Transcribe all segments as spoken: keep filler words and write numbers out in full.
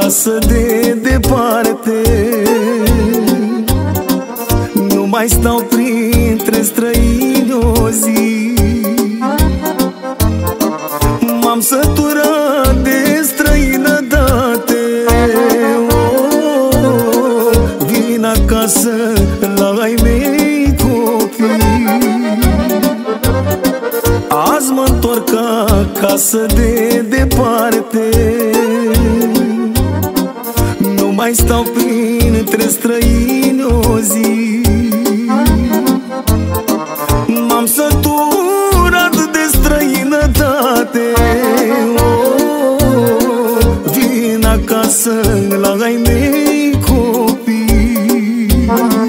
acasă de departe. Nu mai stau printre străini o zi. M-am săturat de străinătate. Oh, vin acasă la ai mei copii. Azi mă-ntorc acasă de departe. Nu mai stau printre străini o zi. M-am săturat de străinătate. Oh, vin acasă la ai mei copii.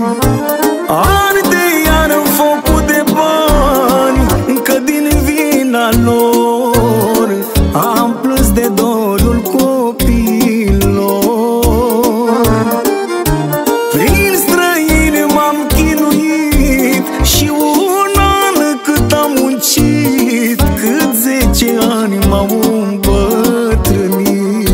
Arde iar în focul de bani, încă din vina lor am plâns de dorul copiilor. Prin străini m-am chinuit și un an cât am muncit, cât zece ani m-au îmbătrânit.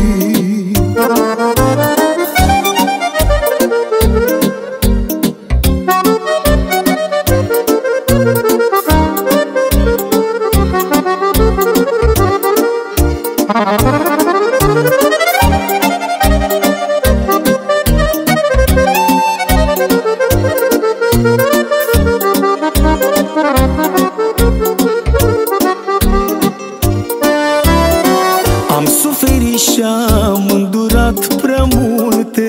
Am suferit și-am îndurat prea multe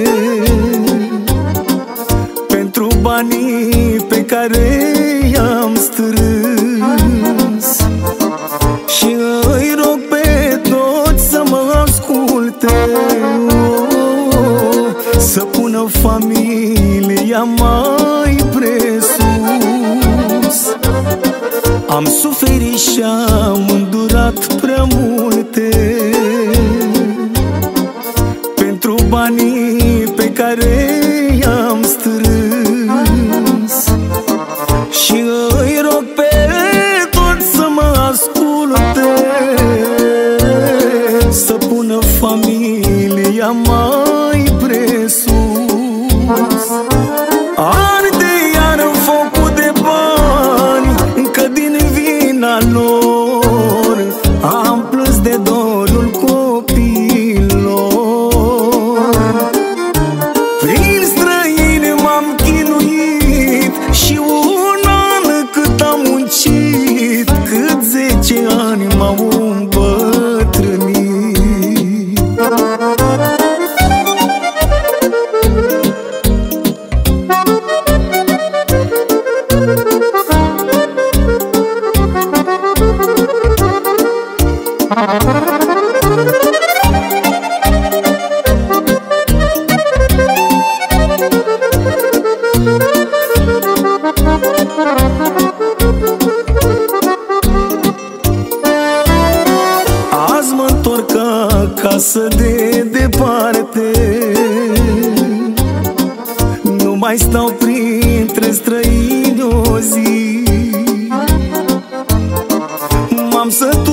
pentru banii pe care i-am strâns. Și îi rog pe toți să mă asculte, oh, să pună familia mai presus. Am suferit și-am îndurat prea multe pentru banii pe care i-am strâns. Și îi rog pe toți să mă asculte, să pună familia mai presus. Arde iar în focul de bani, încă din vina lor am plâns de dorul copiilor. Prin străini m-am chinuit și un an cât am muncit, cât zece ani m-au îmbătrânit. Azi mă-ntorc acasă de departe. Nu mai stau printre străini o zi. M-am săturat